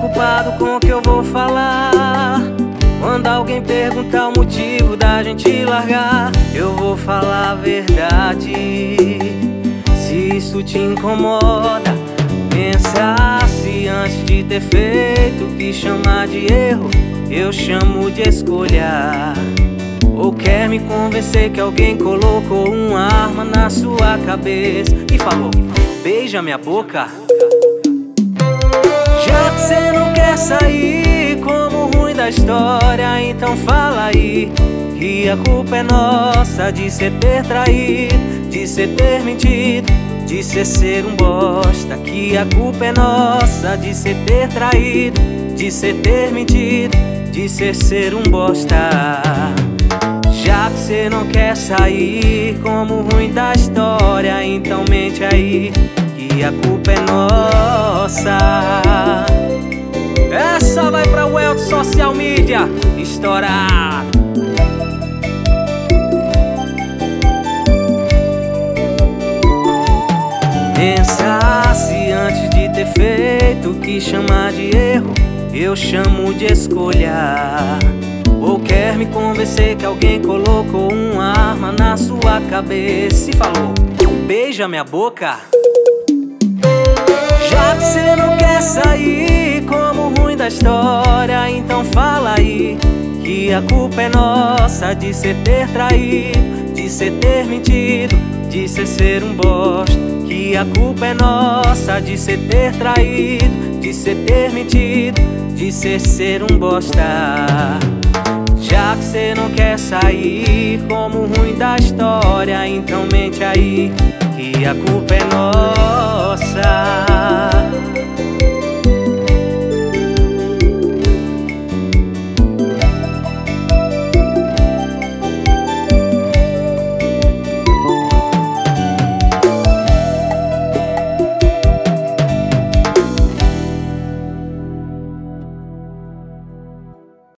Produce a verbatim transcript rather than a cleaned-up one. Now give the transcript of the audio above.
preocupado com o que eu vou falar. Quando alguém perguntar o motivo da gente largar, eu vou falar a verdade. Se isso te incomoda, pensasse antes de ter feito. O que chamar de erro, eu chamo de escolha. Ou quer me convencer que alguém colocou uma arma na sua cabeça e falou: beija minha boca. Já que cê não quer sair como o ruim da história, então fala aí que a culpa é nossa de cê ter traído, de cê ter mentido, de cê ser um bosta. Que a culpa é nossa de cê ter traído, de cê ter mentido, de cê ser um bosta. Já que cê não quer sair como o ruim da história, então mente aí que a culpa é nossa. Essa vai pra Welto Social Media estourado. Pensasse antes de ter feito. O que chamar de erro, eu chamo de escolha. Ou quer me convencer que alguém colocou uma arma na sua cabeça e falou: beija minha boca. Já que cê não quer sair como o ruim da história, então fala aí que a culpa é nossa de cê ter traído, de cê ter mentido, de cê ser um bosta. Que a culpa é nossa de cê ter traído, de cê ter mentido, de cê ser um bosta. Já que cê não quer sair como o ruim da história, então mente aí que a culpa é nossa.